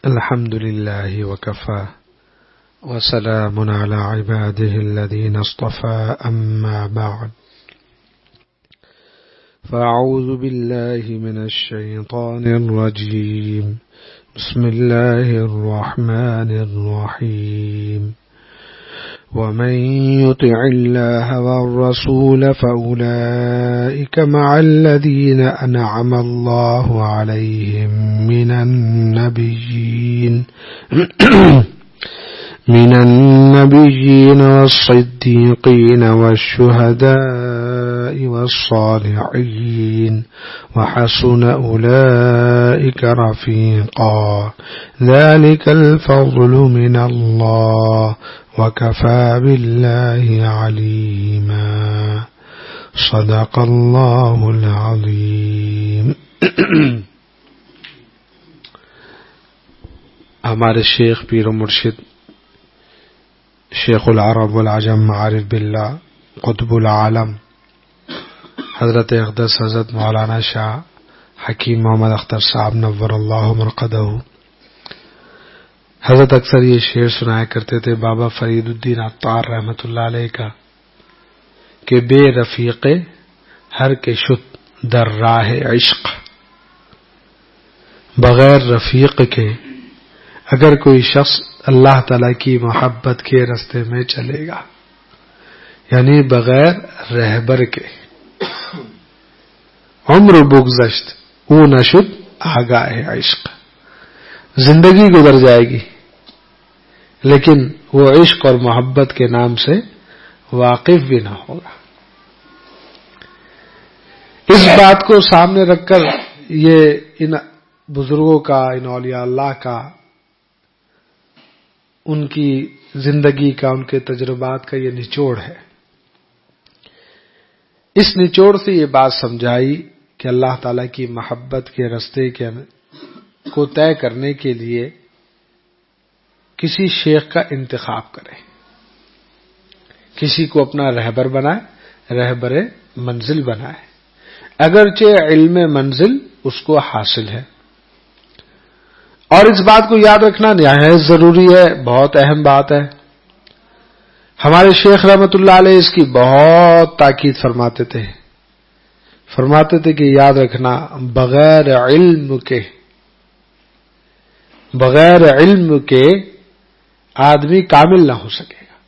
الحمد لله وكفى وسلام على عباده الذين اصطفى أما بعد فأعوذ بالله من الشيطان الرجيم بسم الله الرحمن الرحيم ومن يطع الله والرسول فأولئك مع الذين أنعم الله عليهم من النبيين والصديقين والشهداء والصالحين وحسن أولئك رفيقا ذلك الفضل من الله وكفى بالله عليما صدق الله العظيم. ہمارے شیخ پیر و مرشد شیخ العرب والعجم عارف باللہ قطب العالم حضرت اقدس حضرت مولانا شاہ حکیم محمد اختر صاحب نور اللہ مرقدہ حضرت اکثر یہ شعر سنایا کرتے تھے بابا فرید الدین عطار رحمۃ اللہ علیہ کا کہ بے رفیق ہر کے شد در راہ عشق، بغیر رفیق کے اگر کوئی شخص اللہ تعالی کی محبت کے راستے میں چلے گا، یعنی بغیر رہبر کے عمر بگذشت او نشد آگاہ عشق، زندگی گزر جائے گی لیکن وہ عشق اور محبت کے نام سے واقف بھی نہ ہوگا. اس بات کو سامنے رکھ کر یہ ان بزرگوں کا، ان اولیاء اللہ کا، ان کی زندگی کا، ان کے تجربات کا یہ نچوڑ ہے. اس نچوڑ سے یہ بات سمجھائی کہ اللہ تعالی کی محبت کے راستے کو طے کرنے کے لیے کسی شیخ کا انتخاب کرے، کسی کو اپنا رہبر بنائے، رہبر منزل بنائے، اگرچہ علم منزل اس کو حاصل ہے. اور اس بات کو یاد رکھنا نہایت ضروری ہے، بہت اہم بات ہے. ہمارے شیخ رحمت اللہ علیہ اس کی بہت تاکید فرماتے تھے کہ یاد رکھنا بغیر علم کے آدمی کامل نہ ہو سکے گا.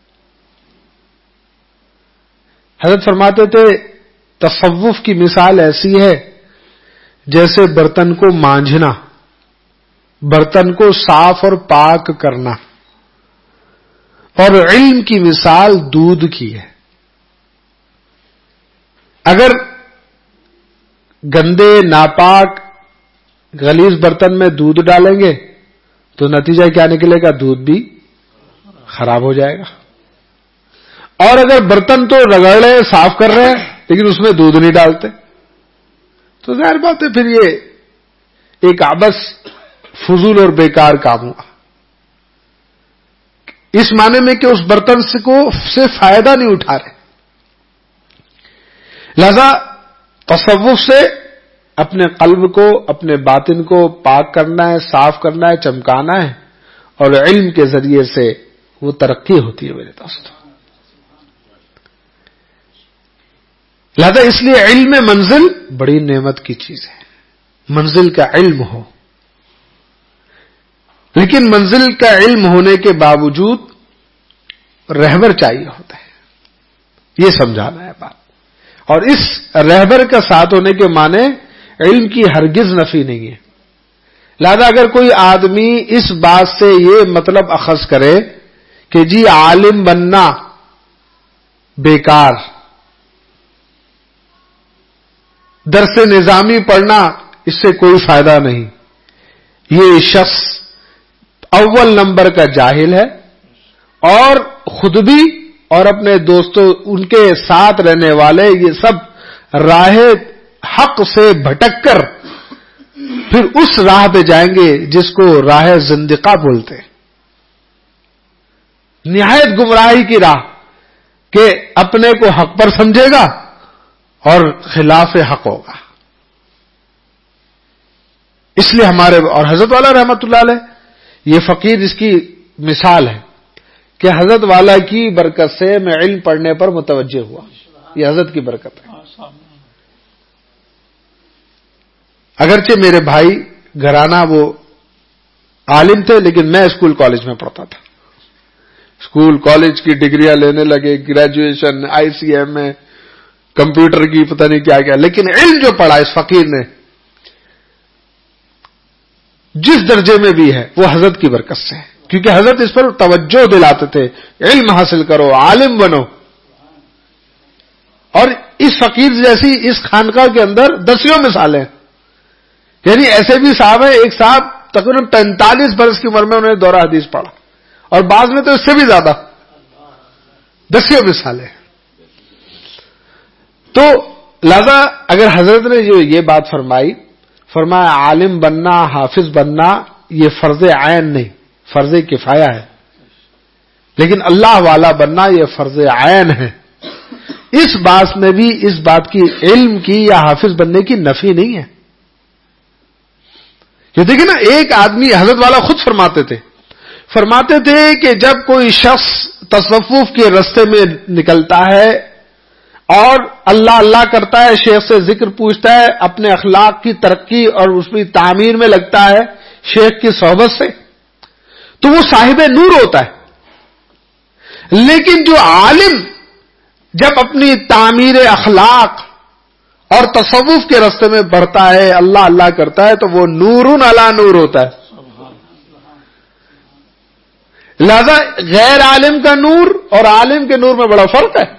حضرت فرماتے تھے تصوف کی مثال ایسی ہے جیسے برتن کو مانجھنا، برتن کو صاف اور پاک کرنا، اور علم کی مثال دودھ کی ہے. اگر گندے ناپاک غلیظ برتن میں دودھ ڈالیں گے تو نتیجہ کیا نکلے گا؟ دودھ بھی خراب ہو جائے گا. اور اگر برتن تو رگڑ رہے صاف کر رہے ہیں لیکن اس میں دودھ نہیں ڈالتے تو ظاہر بات ہے پھر یہ ایک عبث فضول اور بیکار کام ہوا، اس معنی میں کہ اس برتن سے فائدہ نہیں اٹھا رہے. لہذا تصوف سے اپنے قلب کو، اپنے باطن کو پاک کرنا ہے، صاف کرنا ہے، چمکانا ہے، اور علم کے ذریعے سے وہ ترقی ہوتی ہے میرے دوستوں. لہذا اس لیے علم منزل بڑی نعمت کی چیز ہے، منزل کا علم ہو. لیکن منزل کا علم ہونے کے باوجود رہبر چاہیے ہوتا ہے، یہ سمجھانا ہے بات. اور اس رہبر کا ساتھ ہونے کے معنی علم کی ہرگز نفی نہیں ہے. لہذا اگر کوئی آدمی اس بات سے یہ مطلب اخذ کرے کہ جی عالم بننا بیکار، درس نظامی پڑھنا اس سے کوئی فائدہ نہیں، یہ شخص اول نمبر کا جاہل ہے، اور خود بھی اور اپنے دوستوں، ان کے ساتھ رہنے والے، یہ سب راہ حق سے بھٹک کر پھر اس راہ پہ جائیں گے جس کو راہ زندقہ بولتے. نہایت گمراہی کی راہ کہ اپنے کو حق پر سمجھے گا اور خلاف حق ہوگا. اس لیے ہمارے اور حضرت والا رحمت اللہ علیہ یہ فقیر اس کی مثال ہے کہ حضرت والا کی برکت سے میں علم پڑھنے پر متوجہ ہوا. یہ حضرت کی برکت ہے. اگرچہ میرے بھائی گھرانہ وہ عالم تھے، لیکن میں اسکول کالج میں پڑھتا تھا. اسکول کالج کی ڈگریاں لینے لگے، گریجویشن، ICM میں، کمپیوٹر کی پتہ نہیں کیا کیا، لیکن علم جو پڑھا اس فقیر نے جس درجے میں بھی ہے وہ حضرت کی برکت سے ہے. کیونکہ حضرت اس پر توجہ دلاتے تھے، علم حاصل کرو، عالم بنو. اور اس فقیر جیسی اس خانقاہ کے اندر دسیوں مثالیں، یعنی ایسے بھی صاحب ہیں. ایک صاحب تقریباً 45 برس کی عمر میں انہوں نے دورہ حدیث پڑھا، اور بعض میں تو اس سے بھی زیادہ، دسیوں مثالیں. تو لہذا اگر حضرت نے جو یہ بات فرمایا عالم بننا، حافظ بننا یہ فرض عین نہیں، فرض کفایہ ہے، لیکن اللہ والا بننا یہ فرض عین ہے. اس بات میں بھی اس بات کی علم کی یا حافظ بننے کی نفی نہیں ہے. یہ دیکھیں نا، ایک آدمی حضرت والا خود فرماتے تھے کہ جب کوئی شخص تصوف کے راستے میں نکلتا ہے اور اللہ اللہ کرتا ہے، شیخ سے ذکر پوچھتا ہے، اپنے اخلاق کی ترقی اور اس کی تعمیر میں لگتا ہے شیخ کی صحبت سے، تو وہ صاحب نور ہوتا ہے. لیکن جو عالم جب اپنی تعمیر اخلاق اور تصوف کے راستے میں بڑھتا ہے، اللہ اللہ کرتا ہے، تو وہ نور علی نور ہوتا ہے. لہذا غیر عالم کا نور اور عالم کے نور میں بڑا فرق ہے.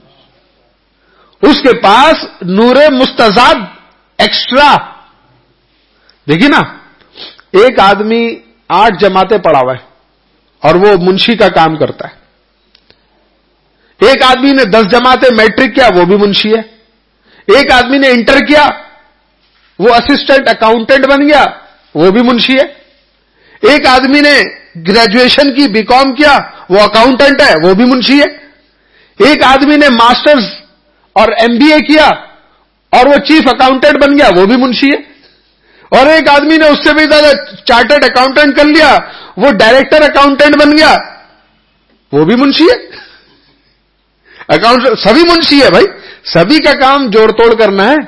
اس کے پاس نور مستزاد ایکسٹرا. دیکھیے نا، ایک آدمی 8 جماعتیں پڑھا ہوا ہے اور وہ منشی کا کام کرتا ہے. ایک آدمی نے 10 جماعتیں میٹرک کیا، وہ بھی منشی ہے. ایک آدمی نے انٹر کیا، وہ اسسٹنٹ اکاؤنٹنٹ بن گیا، وہ بھی منشی ہے. ایک آدمی نے گریجویشن کی BCom کیا، وہ اکاؤنٹنٹ ہے، وہ بھی منشی ہے. ایک آدمی نے ماسٹرز اور MBA کیا اور وہ چیف اکاؤنٹنٹ بن گیا، وہ بھی منشی ہے. اور ایک آدمی نے اس سے بھی زیادہ چارٹرڈ اکاؤنٹنٹ کر لیا، وہ ڈائریکٹر اکاؤنٹنٹ بن گیا، وہ بھی منشی ہے. اکاؤنٹ سبھی منشی ہے بھائی، سبھی کا کام جوڑ توڑ کرنا ہے.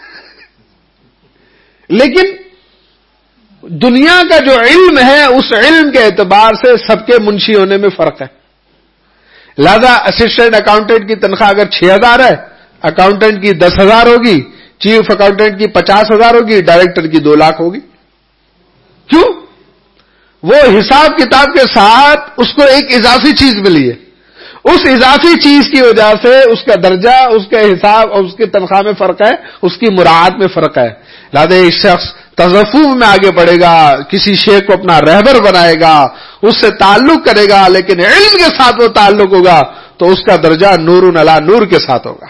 لیکن دنیا کا جو علم ہے اس علم کے اعتبار سے سب کے منشی ہونے میں فرق ہے. لہذا اسسٹنٹ اکاؤنٹنٹ کی تنخواہ اگر 6,000 ہے، اکاؤنٹنٹ کی 10,000 ہوگی، چیف اکاؤنٹنٹ کی 50,000 ہوگی، ڈائریکٹر کی 2 لاکھ ہوگی. کیوں؟ وہ حساب کتاب کے ساتھ اس کو ایک اضافی چیز ملی ہے. اس اضافی چیز کی وجہ سے اس کا درجہ، اس کے حساب اور اس کی تنخواہ میں فرق ہے، اس کی مراعات میں فرق ہے. لہذا ایک شخص تصوف میں آگے بڑھے گا، کسی شیخ کو اپنا رہبر بنائے گا، اس سے تعلق کرے گا، لیکن علم کے ساتھ وہ تعلق ہوگا تو اس کا درجہ نور علی نور کے ساتھ ہوگا.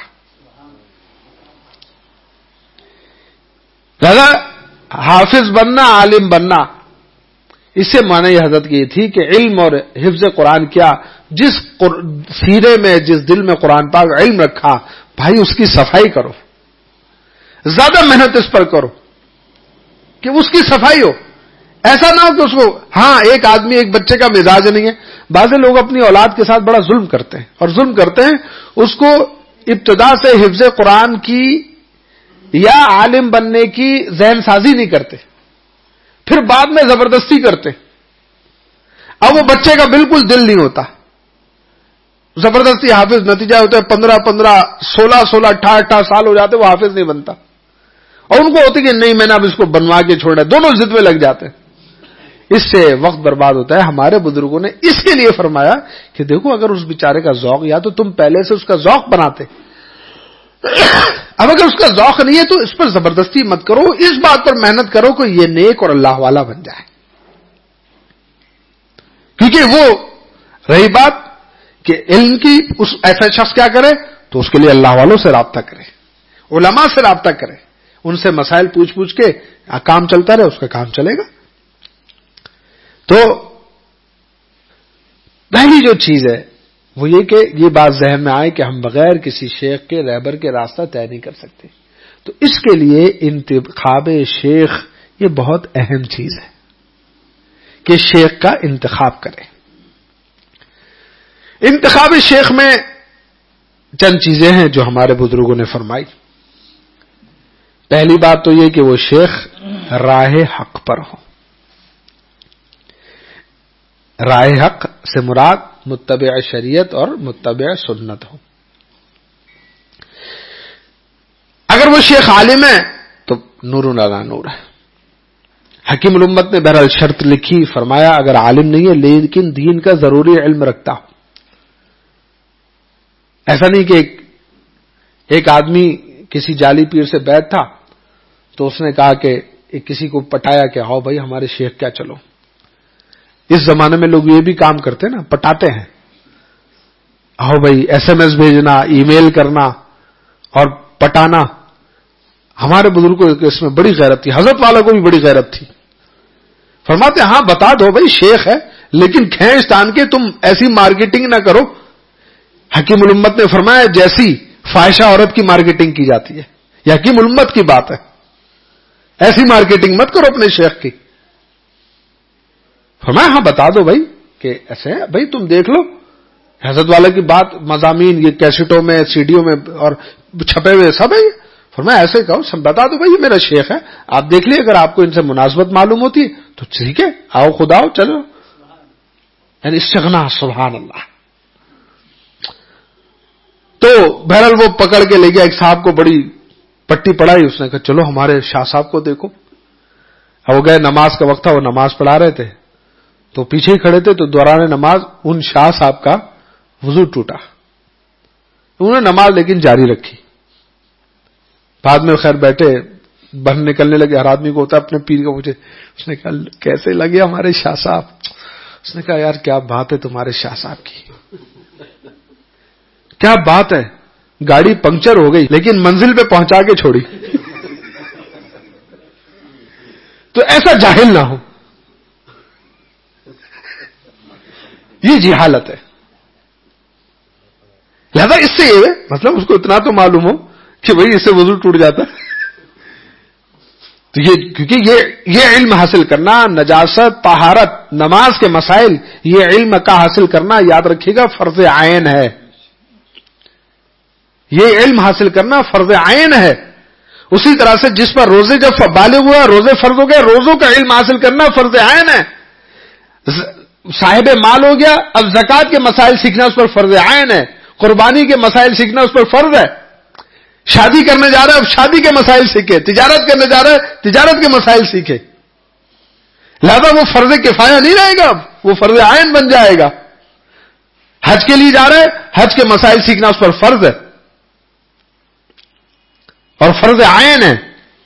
لہذا حافظ بننا، عالم بننا، اس سے معنی یہ حضرت کی تھی کہ علم اور حفظ قرآن کیا، جس سینے میں جس دل میں قرآن پاک علم رکھا، بھائی اس کی صفائی کرو، زیادہ محنت اس پر کرو کہ اس کی صفائی ہو. ایسا نہ ہو کہ اس کو، ہاں ایک آدمی ایک بچے کا مزاج نہیں ہے. بعض لوگ اپنی اولاد کے ساتھ بڑا ظلم کرتے ہیں، اور ظلم کرتے ہیں اس کو ابتدا سے حفظ قرآن کی یا عالم بننے کی ذہن سازی نہیں کرتے، پھر بعد میں زبردستی کرتے. اب وہ بچے کا بالکل دل نہیں ہوتا، زبردستی حافظ، نتیجہ ہوتا ہے 15 16 18 سال ہو جاتے وہ حافظ نہیں بنتا. اور ان کو ہوتی کہ نہیں میں نے اب اس کو بنوا کے چھوڑنا ہے، دونوں ضد میں لگ جاتے ہیں. اس سے وقت برباد ہوتا ہے. ہمارے بزرگوں نے اس کے لیے فرمایا کہ دیکھو اگر اس بیچارے کا ذوق، یا تو تم پہلے سے اس کا ذوق بناتے، اب اگر اس کا ذوق نہیں ہے تو اس پر زبردستی مت کرو، اس بات پر محنت کرو کہ یہ نیک اور اللہ والا بن جائے. کیونکہ وہ رہی بات کہ علم کی، اس ایسا شخص کیا کرے تو اس کے لیے اللہ والوں سے رابطہ کرے، علماء سے رابطہ کرے، ان سے مسائل پوچھ کے کام چلتا رہے، اس کا کام چلے گا. تو پہلی جو چیز ہے وہ یہ کہ یہ بات ذہن میں آئے کہ ہم بغیر کسی شیخ کے، رہبر کے راستہ طے نہیں کر سکتے. تو اس کے لیے انتخاب شیخ یہ بہت اہم چیز ہے کہ شیخ کا انتخاب کرے. انتخاب شیخ میں چند چیزیں ہیں جو ہمارے بزرگوں نے فرمائی. پہلی بات تو یہ کہ وہ شیخ راہ حق پر ہو. راہ حق سے مراد متبع شریعت اور متبع سنت ہو. اگر وہ شیخ عالم ہے تو نور علی نور ہے. حکیم الامت نے بہرحال شرط لکھی، فرمایا اگر عالم نہیں ہے لیکن دین کا ضروری علم رکھتا ہو. ایسا نہیں کہ ایک آدمی کسی جعلی پیر سے بیعت تھا تو اس نے کہا کہ کسی کو پٹایا کہ آؤ بھائی ہمارے شیخ کیا چلو. اس زمانے میں لوگ یہ بھی کام کرتے ہیں نا، پٹاتے ہیں. آؤ بھائی ایس ایم ایس بھیجنا، ای میل کرنا اور پٹانا. ہمارے بزرگوں کو اس میں بڑی غیرت تھی، حضرت والا کو بھی بڑی غیرت تھی. فرماتے ہاں بتا دو بھائی شیخ ہے لیکن کھینچ تان کے تم ایسی مارکیٹنگ نہ کرو. حکیم الامت نے فرمایا جیسی فاحشہ عورت کی مارکیٹنگ کی جاتی ہے، یہ حکیم الامت کی بات ہے، ایسی مارکیٹنگ مت کرو اپنے شیخ کی. فرمایا ہاں بتا دو بھائی کہ ایسے ہے بھائی تم دیکھ لو. حضرت والا کی بات مضامین یہ کیسٹوں میں سیڈیوں میں اور چھپے ہوئے سب ہے. فرمایا ایسے کہو سب بتا دو بھائی یہ میرا شیخ ہے، آپ دیکھ لیے اگر آپ کو ان سے مناسبت معلوم ہوتی ہے تو ٹھیک ہے آؤ خدا آؤ چلو. یعنی استغنا، سبحان اللہ. تو بہرحال وہ پکڑ کے لے گیا ایک صاحب کو، بڑی پٹی پڑھائی. اس نے کہا چلو ہمارے شاہ صاحب کو دیکھو. اب وہ گئے، نماز کا وقت تھا، وہ نماز پڑھا رہے تھے تو پیچھے ہی کھڑے تھے. تو دوران نماز ان شاہ صاحب کا وضو ٹوٹا. انہوں نے نماز لیکن جاری رکھی. بعد میں خیر بیٹھے بہن نکلنے لگے. ہر آدمی کو ہوتا ہے اپنے پیر کا مجھے. اس نے کہا کیسے لگے ہمارے شاہ صاحب؟ اس نے کہا یار کیا بات ہے تمہارے شاہ صاحب کی، کیا بات ہے. گاڑی پنکچر ہو گئی لیکن منزل پہ پہنچا کے چھوڑی. تو ایسا جاہل نہ ہو، یہ جہالت ہے. لہذا اس سے یہ مطلب اس کو اتنا تو معلوم ہو کہ بھئی اس سے وضو ٹوٹ جاتا ہے. تو یہ کیونکہ یہ علم حاصل کرنا، نجاست، طہارت، نماز کے مسائل، یہ علم کا حاصل کرنا یاد رکھیے گا فرض عین ہے. یہ علم حاصل کرنا فرض عین ہے. اسی طرح سے جس پر روزے جب بالغ ہوا روزے فرض ہو گئے، روزوں کا علم حاصل کرنا فرض عین ہے. صاحب مال ہو گیا، اب زکات کے مسائل سیکھنا اس پر فرض عین ہے. قربانی کے مسائل سیکھنا اس پر فرض ہے. شادی کرنے جا رہا ہے اب شادی کے مسائل سیکھے. تجارت کرنے جا رہا ہے تجارت کے مسائل سیکھے. لہذا وہ فرض کفایہ نہیں رہے گا، اب وہ فرض عین بن جائے گا. حج کے لیے جا رہا ہے، حج کے مسائل سیکھنا اس پر فرض ہے اور فرض عین ہے.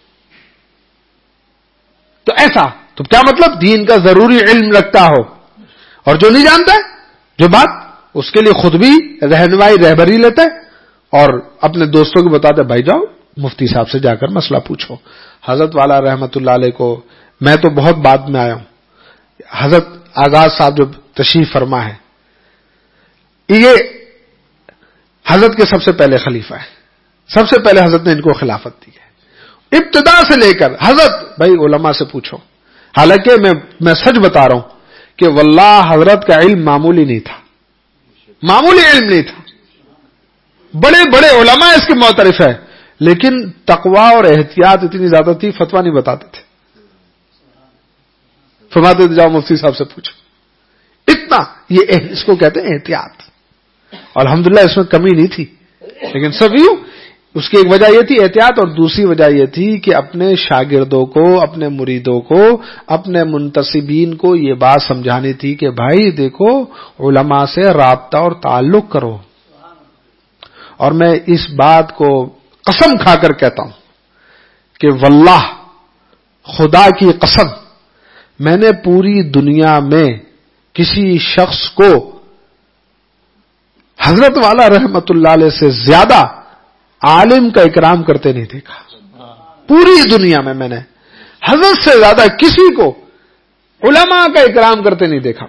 تو ایسا تو کیا مطلب دین کا ضروری علم رکھتا ہو، اور جو نہیں جانتا ہے جو بات اس کے لیے خود بھی رہنمائی رہبری لیتا ہے اور اپنے دوستوں کو بتاتا ہے بھائی جاؤ مفتی صاحب سے جا کر مسئلہ پوچھو. حضرت والا رحمت اللہ علیہ کو میں تو بہت بعد میں آیا ہوں. حضرت آزاد صاحب جو تشریف فرما ہے یہ حضرت کے سب سے پہلے خلیفہ ہے. سب سے پہلے حضرت نے ان کو خلافت دی ہے ابتدا سے لے کر. حضرت بھائی علماء سے پوچھو. حالانکہ میں سچ بتا رہا ہوں کہ واللہ حضرت کا علم معمولی نہیں تھا، معمولی علم نہیں تھا. بڑے بڑے علماء اس کے معترف ہے لیکن تقوی اور احتیاط اتنی زیادہ تھی فتویٰ نہیں بتاتے تھے. فرماتے تھے جاؤ مفتی صاحب سے پوچھو. اتنا یہ اس کو کہتے ہیں احتیاط. الحمدللہ اس میں کمی نہیں تھی لیکن سب یوں. اس کی ایک وجہ یہ تھی احتیاط، اور دوسری وجہ یہ تھی کہ اپنے شاگردوں کو، اپنے مریدوں کو، اپنے منتسبین کو یہ بات سمجھانی تھی کہ بھائی دیکھو علماء سے رابطہ اور تعلق کرو. اور میں اس بات کو قسم کھا کر کہتا ہوں کہ واللہ خدا کی قسم میں نے پوری دنیا میں کسی شخص کو حضرت والا رحمت اللہ علیہ سے زیادہ عالم کا اکرام کرتے نہیں دیکھا. پوری دنیا میں نے حضرت سے زیادہ کسی کو علماء کا اکرام کرتے نہیں دیکھا.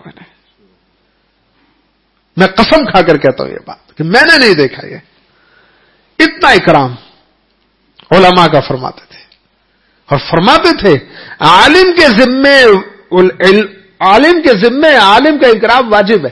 میں قسم کھا کر کہتا ہوں یہ بات کہ میں نے نہیں دیکھا. یہ اتنا اکرام علماء کا فرماتے تھے. اور فرماتے تھے عالم کے ذمے عالم کے ذمے عالم کا اکرام واجب ہے.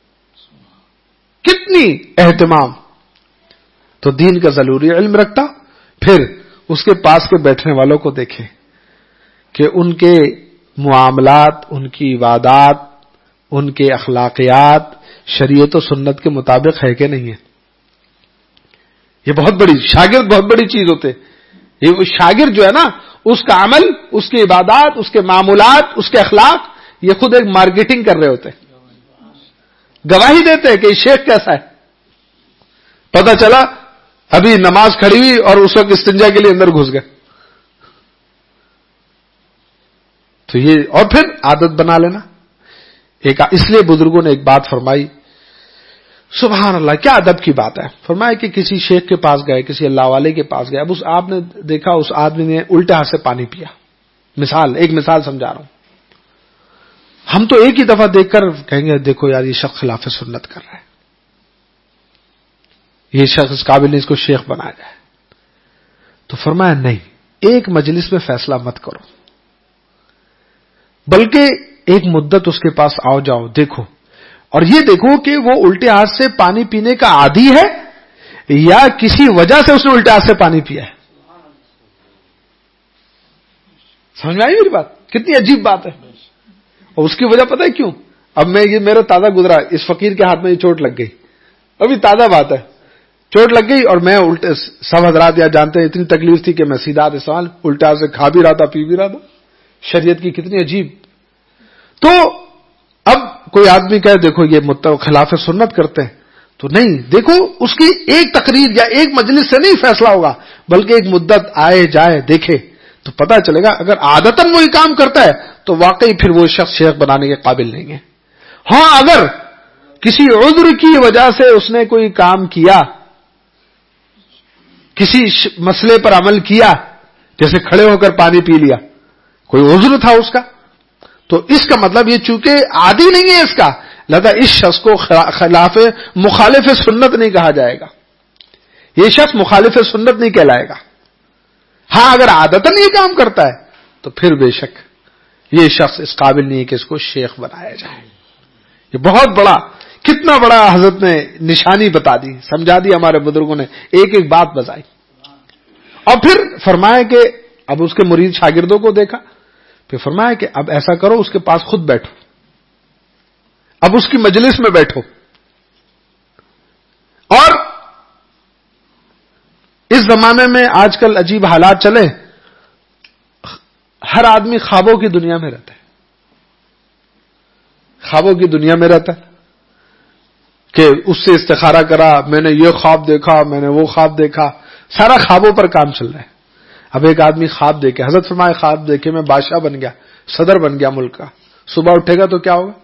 کتنی اہتمام. تو دین کا ضروری علم رکھتا. پھر اس کے پاس کے بیٹھنے والوں کو دیکھیں کہ ان کے معاملات، ان کی عبادات، ان کے اخلاقیات شریعت و سنت کے مطابق ہے کہ نہیں ہے. یہ بہت بڑی شاگرد بہت بڑی چیز ہوتے. یہ شاگرد جو ہے نا، اس کا عمل، اس کی عبادات، اس کے معمولات، اس کے اخلاق، یہ خود ایک مارکیٹنگ کر رہے ہوتے. گواہی دیتے ہیں کہ یہ شیخ کیسا ہے. پتہ چلا ابھی نماز کھڑی ہوئی اور اس وقت استنجا کے لیے اندر گھس گئے. تو یہ اور پھر عادت بنا لینا. اس لیے بزرگوں نے ایک بات فرمائی، سبحان اللہ کیا ادب کی بات ہے. فرمایا کہ کسی شیخ کے پاس گئے، کسی اللہ والے کے پاس گئے. اب آپ نے دیکھا اس آدمی نے الٹے ہاتھ سے پانی پیا. ایک مثال سمجھا رہا ہوں. ہم تو ایک ہی دفعہ دیکھ کر کہیں گے دیکھو یار یہ شخص خلاف سنت کر رہا ہے، یہ شخص اس قابل نہیں، اس کو شیخ بنایا جائے. تو فرمایا نہیں، ایک مجلس میں فیصلہ مت کرو، بلکہ ایک مدت اس کے پاس آؤ جاؤ، دیکھو، اور یہ دیکھو کہ وہ الٹے ہاتھ سے پانی پینے کا عادی ہے یا کسی وجہ سے اس نے الٹے ہاتھ سے پانی پیا ہے. سمجھ میں آئی میری بات؟ کتنی عجیب بات ہے. اور اس کی وجہ پتہ ہے کیوں؟ اب میں یہ میرا تازہ گزرا، اس فقیر کے ہاتھ میں یہ چوٹ لگ گئی، ابھی تازہ بات ہے، چوٹ لگ گئی اور میں الٹے، سب حضرات یا جانتے ہیں اتنی تکلیف تھی کہ میں سیدھا سوال الٹا سے کھا بھی رہا تھا، پی بھی رہا تھا. شریعت کی کتنی عجیب. تو اب کوئی آدمی کہے دیکھو یہ خلاف سنت کرتے ہیں، تو نہیں، دیکھو اس کی ایک تقریر یا ایک مجلس سے نہیں فیصلہ ہوگا، بلکہ ایک مدت آئے جائے دیکھے تو پتہ چلے گا. اگر عادتاً وہی کام کرتا ہے تو واقعی پھر وہ شخص شیخ بنانے کے قابل نہیں ہے. ہاں اگر کسی عذر کی وجہ سے اس نے کوئی کام کیا، کسی مسئلے پر عمل کیا، جیسے کھڑے ہو کر پانی پی لیا، کوئی عذر تھا اس کا، تو اس کا مطلب یہ چونکہ عادی نہیں ہے اس کا، لہذا اس شخص کو مخالف سنت نہیں کہا جائے گا. یہ شخص مخالف سنت نہیں کہلائے گا. ہاں اگر عادتاً یہ کام کرتا ہے تو پھر بے شک یہ شخص اس قابل نہیں ہے کہ اس کو شیخ بنایا جائے. یہ بہت بڑا، کتنا بڑا حضرت نے نشانی بتا دی، سمجھا دی ہمارے بزرگوں نے، ایک ایک بات بتائی. اور پھر فرمایا کہ اب اس کے مرید شاگردوں کو دیکھا، پھر فرمایا کہ اب ایسا کرو اس کے پاس خود بیٹھو، اب اس کی مجلس میں بیٹھو. اور اس زمانے میں آج کل عجیب حالات چلے، ہر آدمی خوابوں کی دنیا میں رہتا ہے، خوابوں کی دنیا میں رہتا ہے کہ اس سے استخارہ کرا، میں نے یہ خواب دیکھا، میں نے وہ خواب دیکھا، سارا خوابوں پر کام چل رہا ہے. اب ایک آدمی خواب دیکھے، حضرت فرمائے خواب دیکھے میں بادشاہ بن گیا، صدر بن گیا ملک کا، صبح اٹھے گا تو کیا ہوگا؟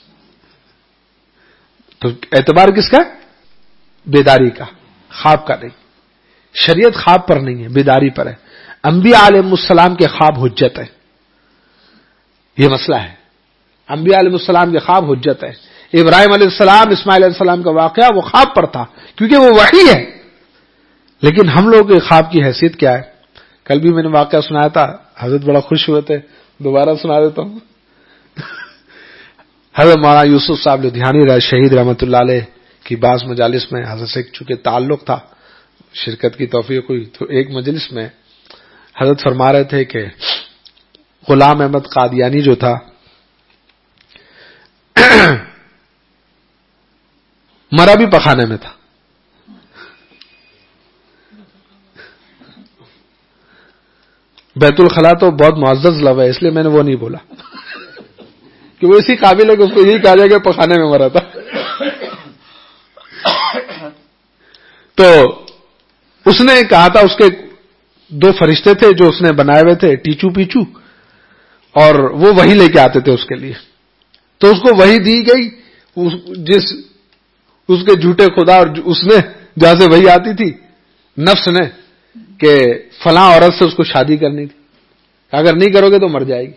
تو اعتبار کس کا؟ بیداری کا، خواب کا نہیں. شریعت خواب پر نہیں ہے، بیداری پر ہے. انبیاء علیہ السلام کے خواب حجت ہے، یہ مسئلہ ہے. انبیاء علیہ السلام کے خواب حجت ہے. ابراہیم علیہ السلام، اسماعیل علیہ السلام کا واقعہ وہ خواب پر تھا کیونکہ وہ وحی ہے. لیکن ہم لوگ کے خواب کی حیثیت کیا ہے؟ کل بھی میں نے واقعہ سنایا تھا، حضرت بڑا خوش ہوئے تھے، دوبارہ سنا دیتا ہوں. حضرت مولانا یوسف صاحب لدھیانی شہید رحمۃ اللہ علیہ کی بعض مجالس میں حضرت سے چونکہ تعلق تھا، شرکت کی توفیق ہوئی، تو ایک مجلس میں حضرت فرما رہے تھے کہ غلام احمد قادیانی جو تھا مرا بھی پخانے میں تھا. بیت الخلا تو بہت معزز لفظ ہے، اس لیے میں نے وہ نہیں بولا کہ وہ اسی قابل ہے کہ اس کو یہی کہا جائے کہ پخانے میں مرا تھا. تو اس نے کہا تھا، اس کے 2 فرشتے تھے جو اس نے بنائے ہوئے تھے، ٹیچو پیچو، اور وہ وحی لے کے آتے تھے اس کے لیے. تو اس کو وحی دی گئی، اس کے جھوٹے خدا اور اس نے جہاں سے وحی آتی تھی نفس نے کہ فلاں عورت سے اس کو شادی کرنی تھی، اگر نہیں کرو گے تو مر جائے گی.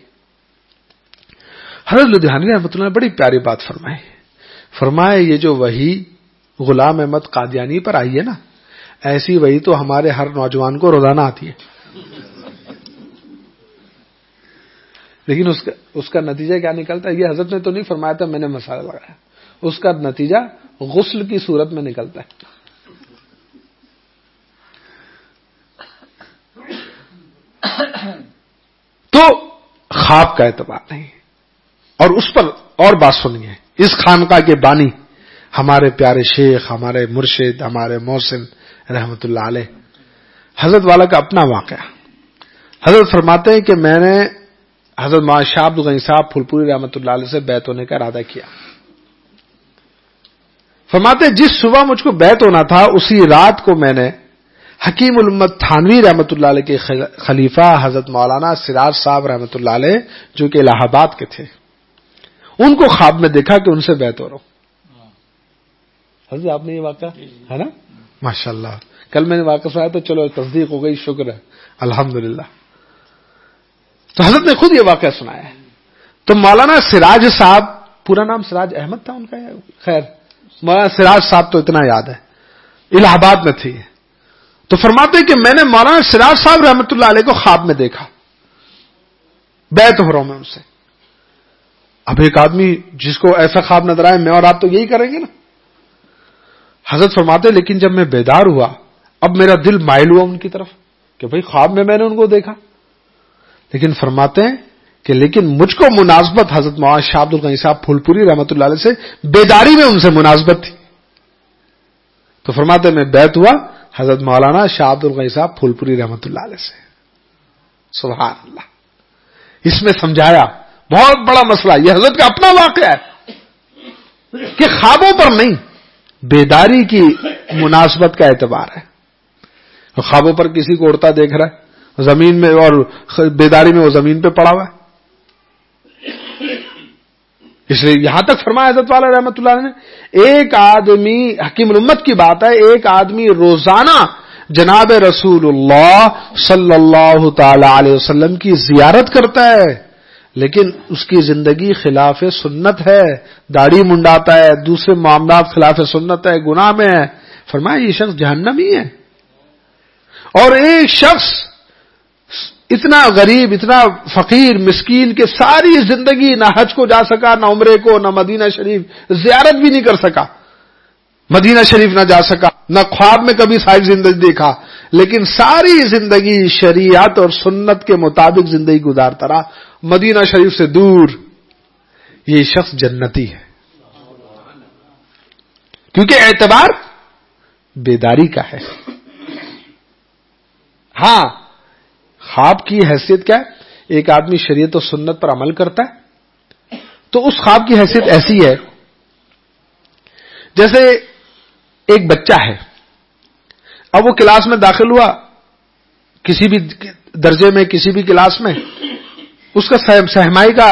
حضرت لدھیانی رحمۃ اللہ نے بڑی پیاری بات فرمائی. فرمایا یہ جو وحی غلام احمد قادیانی پر آئی ہے نا، ایسی وحی تو ہمارے ہر نوجوان کو روزانہ آتی ہے. لیکن اس کا نتیجہ کیا نکلتا ہے؟ یہ حضرت نے تو نہیں فرمایا تھا، میں نے مسالہ لگایا. اس کا نتیجہ غسل کی صورت میں نکلتا ہے. تو خواب کا اعتبار نہیں. اور اس پر اور بات سنیے، اس خانقاہ کے بانی ہمارے پیارے شیخ، ہمارے مرشد، ہمارے محسن رحمت اللہ علیہ، حضرت والا کا اپنا واقعہ. حضرت فرماتے ہیں کہ میں نے حضرت مولانا شاہ عبد الغنی صاحب پھولپوری رحمت اللہ علیہ سے بیعت ہونے کا ارادہ کیا. فرماتے جس صبح مجھ کو بیعت ہونا تھا اسی رات کو میں نے حکیم الامت تھانوی رحمت اللہ علیہ کے خلیفہ حضرت مولانا سراج صاحب رحمت اللہ علیہ جو کہ الہ آباد کے تھے، ان کو خواب میں دیکھا کہ ان سے بیعت ہو رہا ہوں. حضرت آپ نے یہ واقعہ ہے نا، ماشاءاللہ کل میں نے واقعہ سنایا تو چلو تصدیق ہو گئی، شکر ہے الحمدللہ. تو حضرت نے خود یہ واقعہ سنایا ہے. تو مولانا سراج صاحب، پورا نام سراج احمد تھا ان کا، خیر مولانا سراج صاحب تو اتنا یاد ہے، الہ آباد میں تھی. تو فرماتے کہ میں نے مولانا سراج صاحب رحمت اللہ علیہ کو خواب میں دیکھا، بیعت ہو رہا ہوں میں ان سے. اب ایک آدمی جس کو ایسا خواب نظر آئے، میں اور آپ تو یہی کریں گے نا. حضرت فرماتے لیکن جب میں بیدار ہوا اب میرا دل مائل ہوا ان کی طرف کہ بھئی خواب میں نے ان کو دیکھا. لیکن فرماتے ہیں کہ لیکن مجھ کو مناسبت حضرت مولانا شاہ عبد الغنی صاحب پھولپوری رحمت اللہ علیہ سے بیداری میں ان سے مناسبت تھی. تو فرماتے میں بیعت ہوا حضرت مولانا شاہ عبد الغنی صاحب پھولپوری رحمت اللہ علیہ سے. سبحان اللہ. اس میں سمجھایا بہت بڑا مسئلہ، یہ حضرت کا اپنا واقعہ ہے کہ خوابوں پر نہیں، بیداری کی مناسبت کا اعتبار ہے. خوابوں پر کسی کو اڑتا دیکھ رہا ہے زمین میں، اور بیداری میں وہ زمین پہ پڑا ہوا ہے. اس لیے یہاں تک فرمایا حضرت والا رحمت اللہ علیہ نے، ایک آدمی، حکیم الامت کی بات ہے، ایک آدمی روزانہ جناب رسول اللہ صلی اللہ تعالی علیہ وسلم کی زیارت کرتا ہے لیکن اس کی زندگی خلاف سنت ہے، داڑھی منڈاتا ہے، دوسرے معاملات خلاف سنت ہے، گناہ میں ہے. فرمایا یہ شخص جہنمی ہے. اور ایک شخص اتنا غریب، اتنا فقیر مسکین کہ ساری زندگی نہ حج کو جا سکا، نہ عمرے کو، نہ مدینہ شریف زیارت بھی نہیں کر سکا، مدینہ شریف نہ جا سکا، نہ خواب میں کبھی صاحب زندگی دیکھا، لیکن ساری زندگی شریعت اور سنت کے مطابق زندگی گزارتا رہا، مدینہ شریف سے دور. یہ شخص جنتی ہے، کیونکہ اعتبار بیداری کا ہے. ہاں خواب کی حیثیت کیا ہے؟ ایک آدمی شریعت و سنت پر عمل کرتا ہے تو اس خواب کی حیثیت ایسی ہے جیسے ایک بچہ ہے، اب وہ کلاس میں داخل ہوا، کسی بھی درجے میں، کسی بھی کلاس میں، اس کا سہمائی کا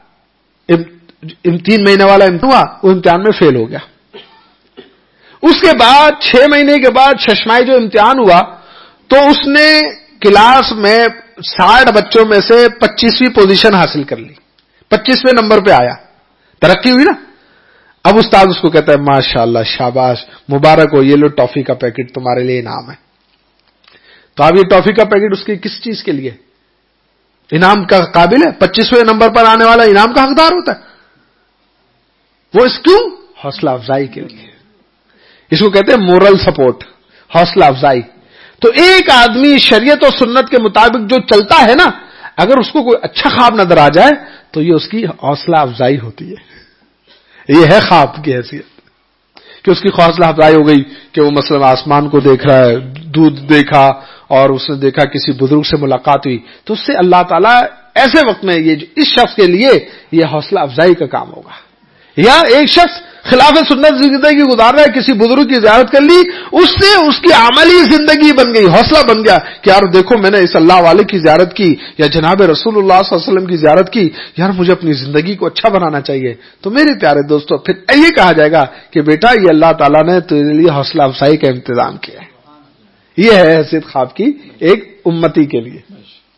3 مہینے والا امتحان ہوا، وہ امتحان میں فیل ہو گیا. اس کے بعد 6 مہینے کے بعد ششمائی جو امتحان ہوا تو اس نے کلاس میں 60 بچوں میں سے 25ویں پوزیشن حاصل کر لی، 25ویں نمبر پہ آیا، ترقی ہوئی نا. اب استاد اس کو کہتا ہے ماشاءاللہ شاباش مبارک ہو، یہ لو ٹافی کا پیکٹ تمہارے لیے انعام ہے. تو اب یہ ٹافی کا پیکٹ اس کی کس چیز کے لیے انعام کا قابل ہے؟ 25ویں نمبر پر آنے والا انعام کا حقدار ہوتا ہے. وہ اس کیوں؟ حوصلہ افزائی کے لیے. اس کو کہتے ہیں مورل سپورٹ، حوصلہ افزائی. تو ایک آدمی شریعت و سنت کے مطابق جو چلتا ہے نا، اگر اس کو کوئی اچھا خواب نظر آ جائے تو یہ اس کی حوصلہ افزائی ہوتی ہے. یہ ہے خواب کی حیثیت کہ اس کی حوصلہ افزائی ہو گئی کہ وہ مثلا آسمان کو دیکھ رہا ہے، دودھ دیکھا، اور اس نے دیکھا کسی بزرگ سے ملاقات ہوئی، تو اس سے اللہ تعالیٰ ایسے وقت میں یہ اس شخص کے لیے یہ حوصلہ افزائی کا کام ہوگا. یا ایک شخص خلاف سنت زندگی گزار رہا ہے، کسی بزرگ کی زیارت کر لی، اس سے اس کی عملی زندگی بن گئی، حوصلہ بن گیا کہ یار دیکھو میں نے اس اللہ والے کی زیارت کی یا جناب رسول اللہ صلی اللہ علیہ وسلم کی زیارت کی، یار مجھے اپنی زندگی کو اچھا بنانا چاہیے. تو میرے پیارے دوستو پھر یہ کہا جائے گا کہ بیٹا یہ اللہ تعالیٰ نے تیرے لیے حوصلہ افزائی کا انتظام کیا ہے. یہ ہے حیثیت خواب کی ایک امتی کے لیے.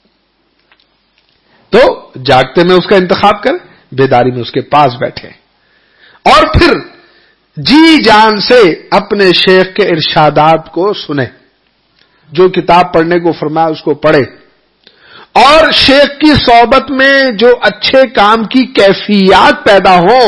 تو جاگتے میں اس کا انتخاب کریں، بیداری میں اس کے پاس بیٹھے، اور پھر جی جان سے اپنے شیخ کے ارشادات کو سنیں. جو کتاب پڑھنے کو فرمایا اس کو پڑھے، اور شیخ کی صحبت میں جو اچھے کام کی کیفیات پیدا ہو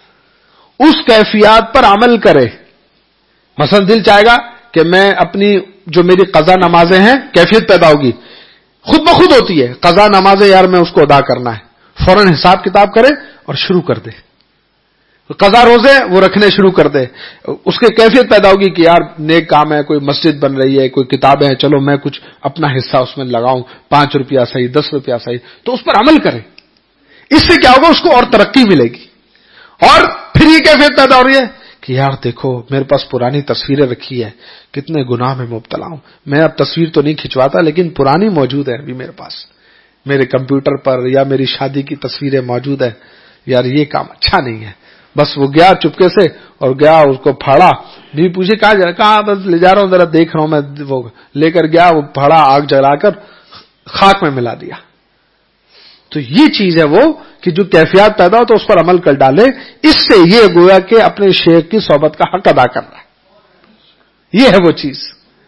اس کیفیات پر عمل کرے. مثلا دل چاہے گا کہ میں اپنی جو میری قضا نمازیں ہیں کیفیت پیدا ہوگی, خود بخود ہوتی ہے قضا نمازیں, یار میں اس کو ادا کرنا ہے, فوراً حساب کتاب کرے اور شروع کر دے. قضا روزے وہ رکھنے شروع کر دے, اس کے کیفیت پیدا ہوگی کہ یار نیک کام ہے, کوئی مسجد بن رہی ہے, کوئی کتابیں ہیں, چلو میں کچھ اپنا حصہ اس میں لگاؤں, 5 روپیہ صحیح 10 روپیہ صحیح, تو اس پر عمل کرے. اس سے کیا ہوگا, اس کو اور ترقی ملے گی. اور پھر یہ کیفیت پیدا ہو رہی ہے کہ یار دیکھو میرے پاس پرانی تصویریں رکھی ہے, کتنے گناہ میں مبتلا ہوں, میں اب تصویر تو نہیں کھنچواتا لیکن پرانی موجود ہے ابھی میرے پاس, میرے کمپیوٹر پر, یا میری شادی کی تصویریں موجود ہیں, یار یہ کام اچھا نہیں ہے. بس وہ گیا چپکے سے اور گیا, اس کو پھاڑا, بھی پوچھے کہاں جا رہا, کہاں بس لے جا رہا ہوں ذرا دیکھ رہا ہوں میں, وہ لے کر گیا, وہ پھاڑا, آگ جلا کر خاک میں ملا دیا. تو یہ چیز ہے وہ کہ جو کیفیات پیدا ہو تو اس پر عمل کر ڈالے. اس سے یہ گویا کہ اپنے شیخ کی صحبت کا حق ادا کر رہا ہے, یہ ہے وہ چیز.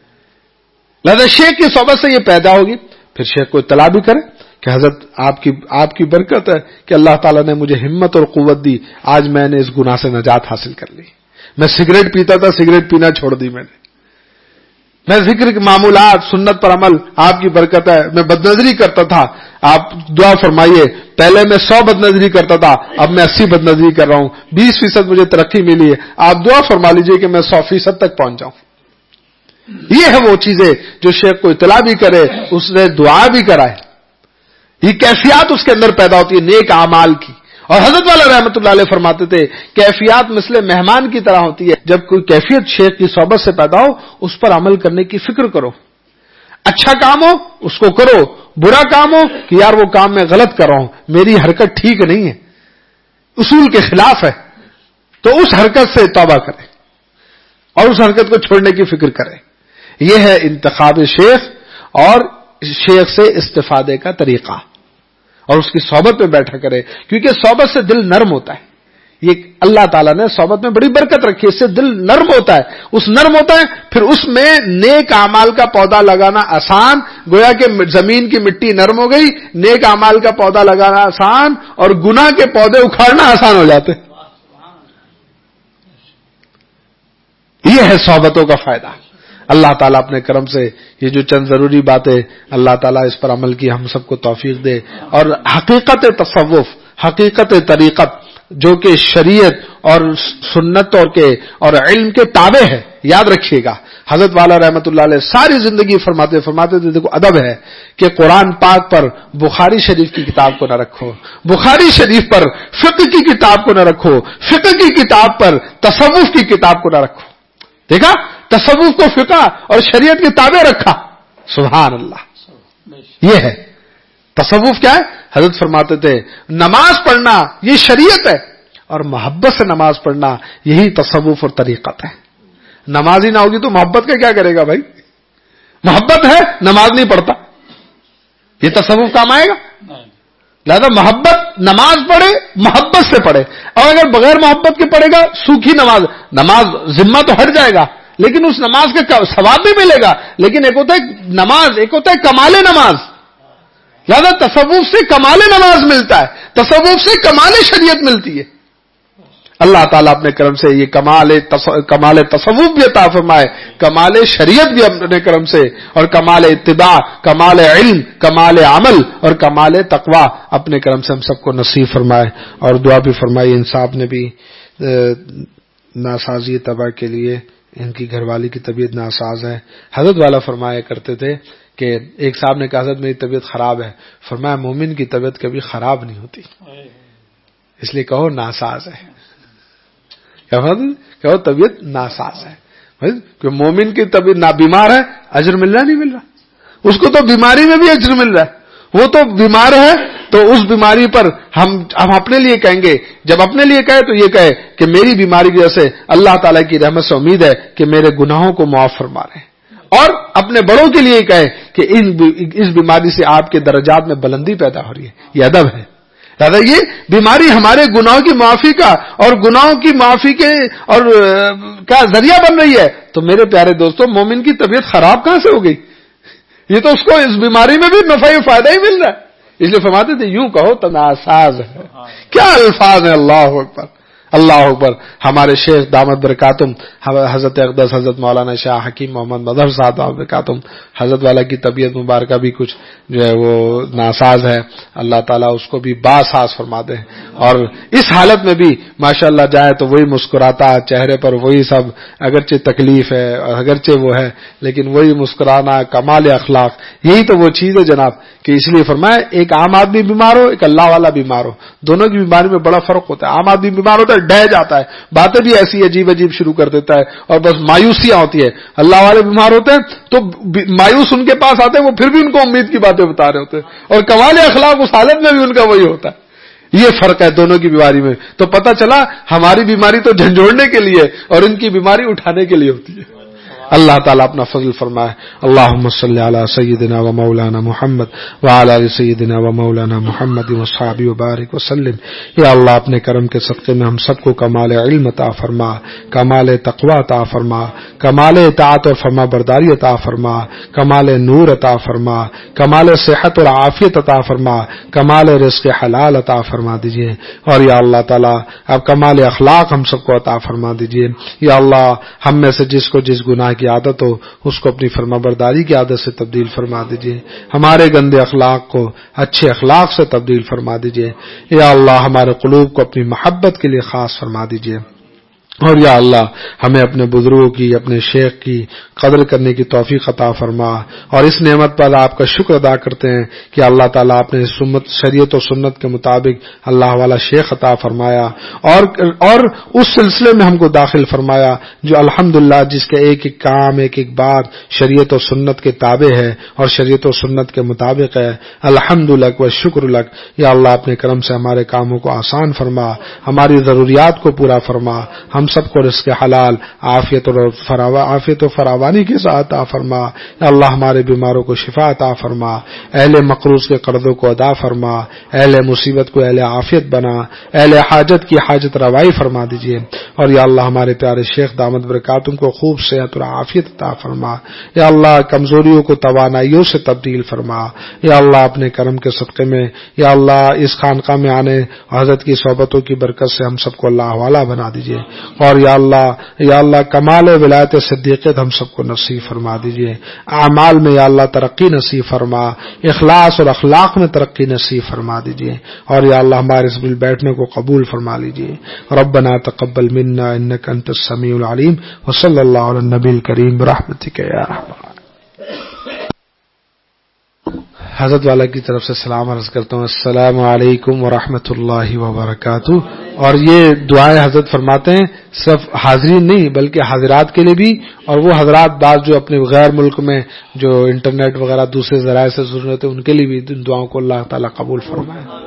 لہذا شیخ کی صحبت سے یہ پیدا ہوگی. پھر شیخ کو اطلاع بھی کرے کہ حضرت آپ کی برکت ہے کہ اللہ تعالیٰ نے مجھے ہمت اور قوت دی, آج میں نے اس گناہ سے نجات حاصل کر لی. میں سگریٹ پیتا تھا, سگریٹ پینا چھوڑ دی میں نے. میں ذکر کے معمولات سنت پر عمل آپ کی برکت ہے. میں بدنظری کرتا تھا, آپ دعا فرمائیے, پہلے میں 100 بدنظری کرتا تھا, اب میں 80 بدنظری کر رہا ہوں, 20% مجھے ترقی ملی ہے. آپ دعا فرما لیجئے کہ میں 100% تک پہنچ جاؤں. یہ ہے وہ چیزیں جو شیخ کو اطلاع بھی کرے, اس نے دعا بھی کرائے. یہ کیفیات اس کے اندر پیدا ہوتی ہے نیک اعمال کی. اور حضرت والا رحمۃ اللہ علیہ فرماتے تھے کیفیات مثل مہمان کی طرح ہوتی ہے. جب کوئی کیفیت شیخ کی صحبت سے پیدا ہو اس پر عمل کرنے کی فکر کرو. اچھا کام ہو اس کو کرو, برا کام ہو کہ یار وہ کام میں غلط کر رہا ہوں, میری حرکت ٹھیک نہیں ہے, اصول کے خلاف ہے, تو اس حرکت سے توبہ کرے اور اس حرکت کو چھوڑنے کی فکر کرے. یہ ہے انتخاب شیخ اور شیخ سے استفادے کا طریقہ, اور اس کی صحبت میں بیٹھا کرے, کیونکہ صحبت سے دل نرم ہوتا ہے. یہ اللہ تعالیٰ نے صحبت میں بڑی برکت رکھی ہے, اس سے دل نرم ہوتا ہے. اس نرم ہوتا ہے پھر اس میں نیک اعمال کا پودا لگانا آسان, گویا کہ زمین کی مٹی نرم ہو گئی, نیک اعمال کا پودا لگانا آسان, اور گناہ کے پودے اکھاڑنا آسان ہو جاتے. یہ ہے صحبتوں کا فائدہ. اللہ تعالیٰ اپنے کرم سے یہ جو چند ضروری باتیں, اللہ تعالیٰ اس پر عمل کی ہم سب کو توفیق دے. اور حقیقت تصوف, حقیقت طریقت جو کہ شریعت اور سنت اور علم کے تابع ہے, یاد رکھیے گا حضرت والا رحمۃ اللہ علیہ ساری زندگی فرماتے تھے دیکھو ادب ہے کہ قرآن پاک پر بخاری شریف کی کتاب کو نہ رکھو, بخاری شریف پر فقہ کی کتاب کو نہ رکھو, فقہ کی کتاب پر تصوف کی کتاب کو نہ رکھو. دیکھا, تصوف کو فقہ اور شریعت کے تابع رکھا. سبحان اللہ. یہ ہے تصوف. کیا ہے؟ حضرت فرماتے تھے نماز پڑھنا یہ شریعت ہے, اور محبت سے نماز پڑھنا یہی تصوف اور طریقت ہے. نماز ہی نہ ہوگی تو محبت کا کیا کرے گا بھائی؟ محبت ہے نماز نہیں پڑھتا, یہ تصوف کام آئے گا؟ لہذا محبت, نماز پڑھے محبت سے پڑھے, اور اگر بغیر محبت کے پڑھے گا سوکھی نماز ذمہ تو ہٹ جائے گا, لیکن اس نماز کا ثواب بھی ملے گا. لیکن ایک ہوتا ہے نماز, ایک ہوتا ہے کمال نماز. لہذا تصوف سے کمال نماز ملتا ہے, تصوف سے کمال شریعت ملتی ہے. اللہ تعالیٰ اپنے کرم سے یہ کمال تصوف بھی عطا فرمائے, کمال شریعت بھی اپنے کرم سے, اور کمال اتباع, کمال علم, کمال عمل اور کمال تقوی اپنے کرم سے ہم سب کو نصیب فرمائے. اور دعا بھی فرمائی ان صاحب نے بھی ناسازی تباہ کے لیے, ان کی گھر والی کی طبیعت ناساز ہے. حضرت والا فرمایا کرتے تھے کہ ایک صاحب نے کہا حضرت میری طبیعت خراب ہے. فرمایا مومن کی طبیعت کبھی خراب نہیں ہوتی, اس لیے کہو ناساز ہے. کہو طبیعت ناساز ہے, کہ مومن کی طبیعت نہ بیمار ہے, اجر مل رہا نہیں مل رہا, اس کو تو بیماری میں بھی اجر مل رہا ہے. وہ تو بیمار ہے تو اس بیماری پر ہم اپنے لیے کہیں گے, جب اپنے لیے کہے تو یہ کہے کہ میری بیماری کی وجہ سے اللہ تعالیٰ کی رحمت سے امید ہے کہ میرے گناہوں کو معاف فرما رہے ہیں. اور اپنے بڑوں کے لیے کہے کہ اس بیماری سے آپ کے درجات میں بلندی پیدا ہو رہی ہے. یہ ادب ہے. لہذا یہ بیماری ہمارے گناہوں کی معافی کا اور گناہوں کی معافی کے اور کا ذریعہ بن رہی ہے. تو میرے پیارے دوستو, مومن کی طبیعت خراب کہاں سے ہو گئی؟ یہ تو اس کو اس بیماری میں بھی نفع فائدہ ہی مل رہا ہے. اس لیے فرماتے تھے یوں کہو تو ناساز ہے. کیا الفاظ ہیں, اللہ اکبر اللہ اکبر. ہمارے شیخ دامت برکاتم حضرت اقدس حضرت مولانا شاہ حکیم محمد مظہر صاحب دامت برکاتم حضرت والا کی طبیعت مبارکہ بھی کچھ جو ہے وہ ناساز ہے. اللہ تعالیٰ اس کو بھی باساز فرما دے, اور اس حالت میں بھی ماشاءاللہ جائے تو وہی مسکراتا, چہرے پر وہی سب, اگرچہ تکلیف ہے اور اگرچہ وہ ہے لیکن وہی مسکرانا, کمال اخلاق. یہی تو وہ چیز ہے جناب کہ اس لیے فرمایا ایک عام آدمی بیمار ہو, ایک اللہ والا بیمار ہو, دونوں کی بیماری میں بڑا فرق ہوتا ہے. عام آدمی بیمار ہوتا ہے ڈہ جاتا ہے, باتیں بھی ایسی عجیب عجیب شروع کر دیتا ہے اور بس مایوسیاں ہوتی ہے. اللہ والے بیمار ہوتے ہیں تو مایوس ان کے پاس آتے ہیں, وہ پھر بھی ان کو امید کی باتیں بتا رہے ہوتے ہیں, اور کمال اخلاق اس حالت میں بھی ان کا وہی ہوتا ہے. یہ فرق ہے دونوں کی بیماری میں. تو پتہ چلا ہماری بیماری تو جھنجھوڑنے کے لیے اور ان کی بیماری اٹھانے کے لیے ہوتی ہے. اللہ تعالیٰ اپنا فضل فرمائے. اللہم صلی علی سیدنا و مولانا محمد وعلی آل سیدنا و مولانا محمد وصحبہ وبارک وسلم. یا اللہ اپنے کرم کے صدقے میں ہم سب کو کمال علم عطا فرما, کمال تقوی عطا فرما, کمال اطاعت اور فرما برداری عطا فرما, کمال نور عطا فرما, کمال صحت اور عافیت عطا فرما, کمال رزق حلال عطا فرما دیجئے. اور یا اللہ تعالیٰ اب کمال اخلاق ہم سب کو عطا فرما دیجئے. یا اللہ ہم میں سے جس کو جس گناہ کی عادت ہو اس کو اپنی فرما برداری کی عادت سے تبدیل فرما دیجئے. ہمارے گندے اخلاق کو اچھے اخلاق سے تبدیل فرما دیجئے. یا اللہ ہمارے قلوب کو اپنی محبت کے لیے خاص فرما دیجئے. اور یا اللہ ہمیں اپنے بزرگوں کی, اپنے شیخ کی قدر کرنے کی توفیق عطا فرما. اور اس نعمت پر آپ کا شکر ادا کرتے ہیں کہ اللہ تعالیٰ آپ نے شریعت و سنت کے مطابق اللہ والا شیخ عطا فرمایا, اور اس سلسلے میں ہم کو داخل فرمایا جو الحمدللہ جس کے ایک ایک کام, ایک ایک بات شریعت و سنت کے تابع ہے اور شریعت و سنت کے مطابق ہے. الحمدللہ و شکر لک. یا اللہ اپنے کرم سے ہمارے کاموں کو آسان فرما, ہماری ضروریات کو پورا فرما, ہم سب کو رزق حلال عافیت و فراوانی کے ساتھ عطا فرما. یا اللہ ہمارے بیماروں کو شفا عطا فرما, اہل مقروض کے قرضوں کو ادا فرما, اہل مصیبت کو اہل عافیت بنا, اہل حاجت کی حاجت روائی فرما دیجئے. اور یا اللہ ہمارے پیارے شیخ دامت برکاتم کو خوب صحت اور عافیت عطا فرما. یا اللہ کمزوریوں کو توانائیوں سے تبدیل فرما. یا اللہ اپنے کرم کے صدقے میں یا اللہ اس خانقاہ میں آنے حضرت کی صحبتوں کی برکت سے ہم سب کو اللہ والا بنا دیجئے. اور یا اللہ کمال ولایت صدیقیت ہم سب کو نصیب فرما دیجئے. اعمال میں یا اللہ ترقی نصیب فرما, اخلاص اور اخلاق میں ترقی نصیب فرما دیجئے. اور یا اللہ ہمارے اس مل بیٹھنے کو قبول فرما لیجئے. ربنا تقبل منا انک انت السمیع العلیم وصلی اللہ علی النبی الکریم برحمتک یا رحمان. حضرت والا کی طرف سے سلام عرض کرتا ہوں. السلام علیکم ورحمۃ اللہ وبرکاتہ. اور یہ دعائیں حضرت فرماتے ہیں صرف حاضرین نہیں بلکہ حاضرات کے لیے بھی, اور وہ حضرات بعض جو اپنے غیر ملک میں جو انٹرنیٹ وغیرہ دوسرے ذرائع سے ضرورت ہے ان کے لیے بھی ان دعاؤں کو اللہ تعالیٰ قبول فرمائے.